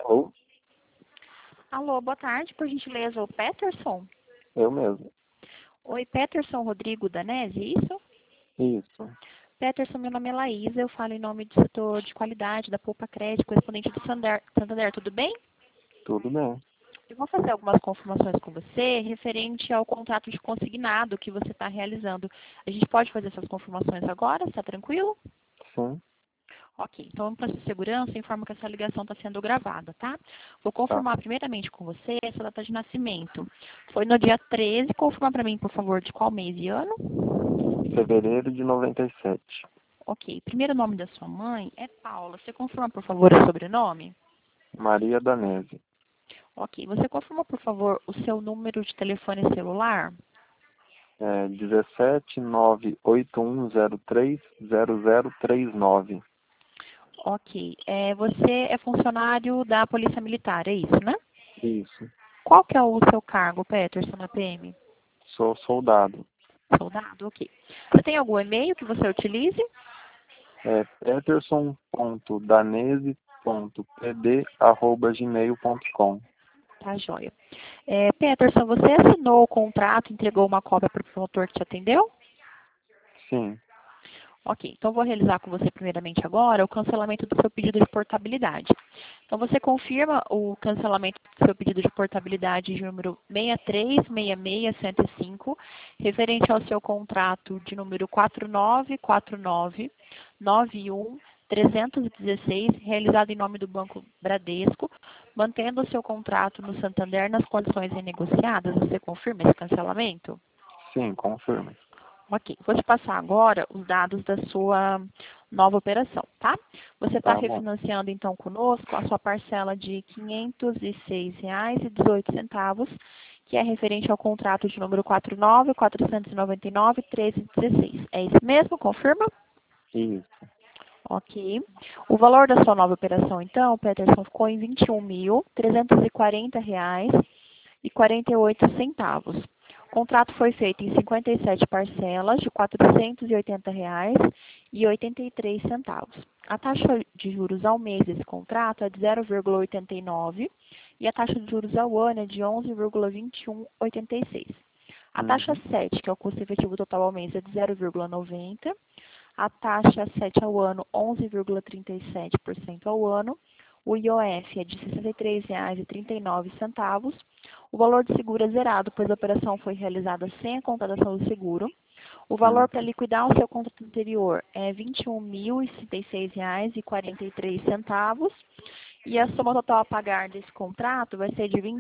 Alô? Alô, boa tarde, por gentileza, o Peterson? Eu mesmo. Oi, Peterson Rodrigo Danese, isso? Isso. Peterson, meu nome é Laísa, eu falo em nome do setor de qualidade da Poupa Crédito, correspondente do Santander, tudo bem? Tudo bem. Eu vou fazer algumas confirmações com você referente ao contrato de consignado que você está realizando. A gente pode fazer essas confirmações agora, está tranquilo? Sim. Ok, então para sua segurança, informo que essa ligação está sendo gravada, tá? Vou Tá. confirmar primeiramente com você essa data de nascimento. Foi no dia 13, confirma para mim, por favor, de qual mês e ano? Fevereiro de 97. Ok, primeiro nome da sua mãe é Paula. Você confirma, por favor, o sobrenome? Maria Danese. Ok, você confirma, por favor, o seu número de telefone celular? 17981030039. Ok, você é funcionário da Polícia Militar, é isso, né? Isso. Qual que é o seu cargo, Peterson, na PM? Sou soldado. Soldado, ok. Você tem algum e-mail que você utilize? peterson.danese.pd@gmail.com. Tá, joia. Peterson, você assinou o contrato, entregou uma cópia para o promotor que te atendeu? Sim. Ok, então vou realizar com você primeiramente agora o cancelamento do seu pedido de portabilidade. Então você confirma o cancelamento do seu pedido de portabilidade de número 6366105, referente ao seu contrato de número 494991316, realizado em nome do Banco Bradesco, mantendo o seu contrato no Santander nas condições renegociadas. Você confirma esse cancelamento? Sim, confirme. Ok, vou te passar agora os dados da sua nova operação, tá? Você está Tá bom. refinanciando então conosco a sua parcela de R$ 506,18, que é referente ao contrato de número 494991316. É isso mesmo? Confirma? Isso. Ok. O valor da sua nova operação, então, Peterson, ficou em R$ 21.340,48. O contrato foi feito em 57 parcelas de R$ 480,83. A taxa de juros ao mês desse contrato é de 0,89 e a taxa de juros ao ano é de 11,2186. A taxa 7, que é o custo efetivo total ao mês, é de 0,90. A taxa 7 ao ano, 11,37% ao ano. O IOF é de R$ 63,39. O valor de seguro é zerado, pois a operação foi realizada sem a contratação do seguro. O valor para liquidar o seu contrato anterior é R$ 21.066,43. E a soma total a pagar desse contrato vai ser de R$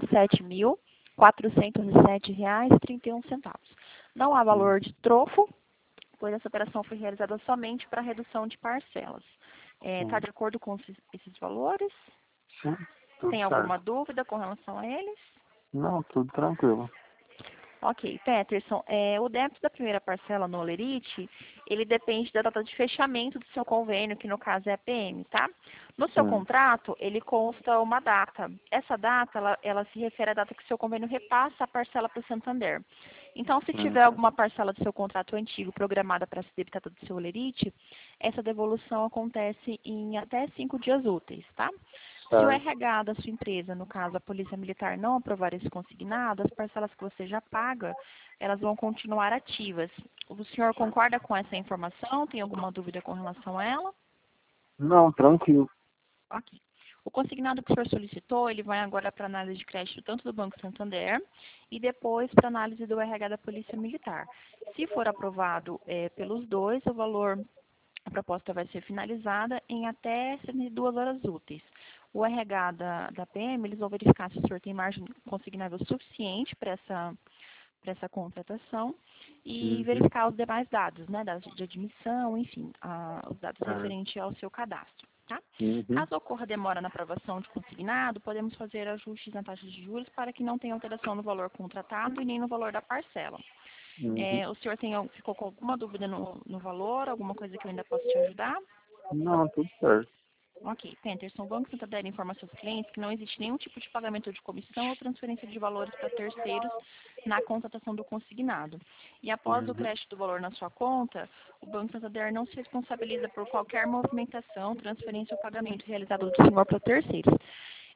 27.407,31. Não há valor de trofo, pois essa operação foi realizada somente para redução de parcelas. Está de acordo com esses valores? Sim, tudo Tem certo. alguma dúvida com relação a eles? Não, tudo tranquilo. Ok, Peterson, o débito da primeira parcela no Olerite, ele depende da data de fechamento do seu convênio, que no caso é a PM, tá? No seu Sim. contrato, ele consta uma data. Essa data, ela se refere à data que o seu convênio repassa a parcela para o Santander. Então, se tiver alguma parcela do seu contrato antigo programada para ser debitada do seu Olerite, essa devolução acontece em até 5 dias úteis, tá? Se o Certo. RH da sua empresa, no caso a Polícia Militar, não aprovar esse consignado, as parcelas que você já paga, elas vão continuar ativas. O senhor concorda com essa informação? Tem alguma dúvida com relação a ela? Não, tranquilo. Ok. O consignado que o senhor solicitou, ele vai agora para análise de crédito tanto do Banco Santander e depois para análise do RH da Polícia Militar. Se for aprovado pelos dois, o valor, a proposta vai ser finalizada em até 72 horas úteis. O RH da PM, eles vão verificar se o senhor tem margem consignável suficiente para essa contratação e verificar os demais dados, né, dados de admissão, enfim, os dados referentes ao seu cadastro, tá? Caso ocorra demora na aprovação de consignado, podemos fazer ajustes na taxa de juros para que não tenha alteração no valor contratado e nem no valor da parcela. O senhor ficou com alguma dúvida no valor, alguma coisa que eu ainda posso te ajudar? Não, tudo certo. Ok, Peterson, o Banco Santander informa aos seus clientes que não existe nenhum tipo de pagamento de comissão ou transferência de valores para terceiros na contratação do consignado. E após o crédito do valor na sua conta, o Banco Santander não se responsabiliza por qualquer movimentação, transferência ou pagamento realizado do senhor para terceiros.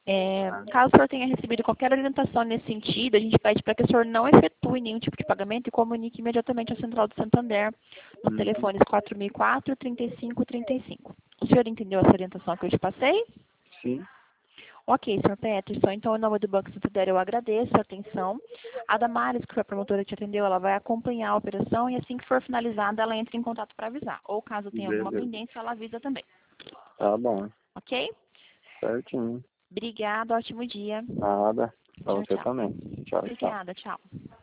Caso o senhor tenha recebido qualquer orientação nesse sentido, a gente pede para que o senhor não efetue nenhum tipo de pagamento e comunique imediatamente à Central do Santander nos telefones 4004 e 3535. O senhor entendeu essa orientação que eu te passei? Sim. Ok, senhor Peterson. Então, em nome do Banco Santander, eu agradeço a atenção. A Damares, que foi a promotora que te atendeu, ela vai acompanhar a operação e assim que for finalizada, ela entra em contato para avisar. Ou caso tenha alguma Beleza. pendência, ela avisa também. Tá bom. Ok? Certinho. Obrigada, ótimo dia. Nada. Pra Tchau, você tchau. também. Tchau, tchau. Obrigada, tchau.